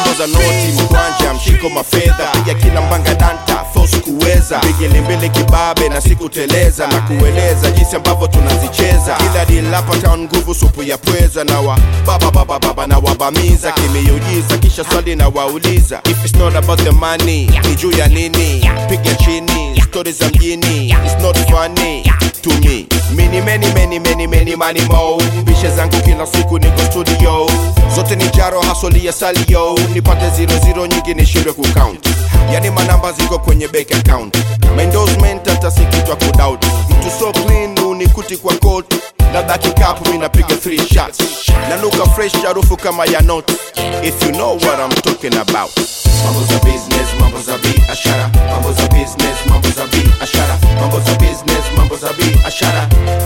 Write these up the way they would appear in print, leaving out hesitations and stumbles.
mambo za noti mkwanja mshiko mafedha, piga kila mbanga danta force kuweza, pigile mbele kibabe na sikuteleza, na kueleza jinsi ambavyo tunazicheza kila deal hapa town, nguvu supu ya pweza, na wa baba na wabamiza kimeujiza, kisha swali na wauliza if it's not about the money ni juu ya nini, piga chini stories za mjini, it's not funny to me, many money mo, bishe zangu kila siku niko studio, zote ni jaro hasoli ya salio, nipate 00 nyingi nishindwe kucount, yani manamba ziko kwenye bank account, endorsement hata sikitwa kudoubt, mtu so clean unikuti kwa coat, na baki kapu mina piga 3 shots, nanuka fresh harufu kama ya note, if you know what I'm talking about. Mambo za business, mambo za biashara, mambo za business, mambo za biashara, mambo za business, mambo za biashara.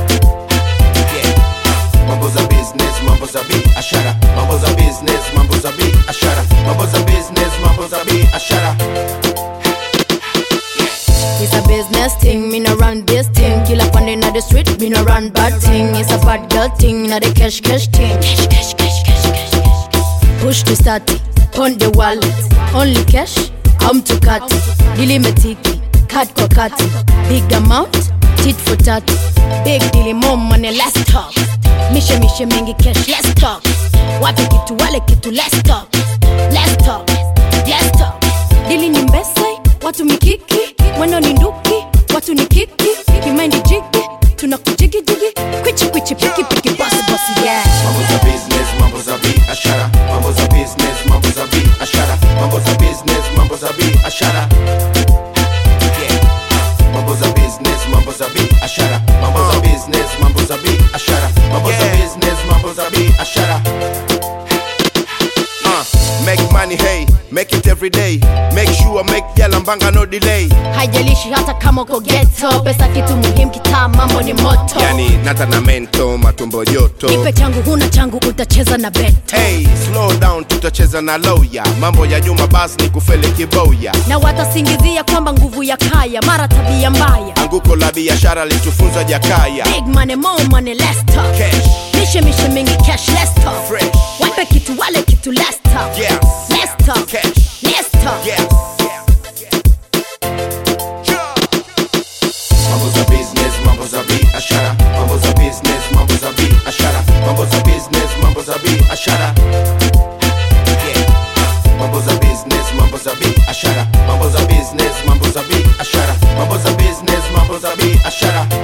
Mambo za business, mambo za biashara, mambo za business, mambo za biashara, mambo za business, mambo za biashara. It's a business thing, me no run this thing. Kill up on the street, me no run bad thing. It's a bad girl thing, not a cash thing. Push to start it, on the wallet. Only cash, come to cut it. Dili metiki, cut kwa cut it. Big amount, tit for tat. Big dili more money, let's talk. Mishe mingi cash, let's talk. Wapi kitu wale kitu, let's talk. Let's talk, let's talk. Dili ni mbese, watu mikiki. Mweno ni nduki, watu ni kiki. Kimendi jigi, tunakujigi jigi. Kwichi piki bossy yeah. Mambo za business, mambo za biashara, mambo za business, mambo za biashara, mambo za business, mambo za biashara. Mambo za business, mambo za biashara, mambo za business, mambo za biashara, mambo za business, mambo za biashara. Make money, hey, make it every day. Make sure make yala mbanga no delay. Haijalishi hata kama uko ghetto, pesa kitu muhimu kitaa, mambo ni moto. Yani nata na mento, matumbo joto. Ipe changu huna changu, utacheza na beto. Hey, slow down, tutacheza na lawyer. Mambo ya nyuma basi ni kufeli kiboya. Na watasingizia kwamba nguvu ya kaya, mara tabia mbaya. Anguko la biashara litufunza Jakaya. Big money, more money, let's talk. Cash, Mishe mingi cash, let's talk. fresh, Wape kitu wale kitu, let's talk. yes, Let's talk, cash, let's talk. yes. Mambo za business, mambo za biashara, mambo za business, mambo za biashara, mambo za business, mambo za biashara. Mambo za business, mambo za biashara, mambo za business, mambo za biashara, mambo za business, mambo za biashara.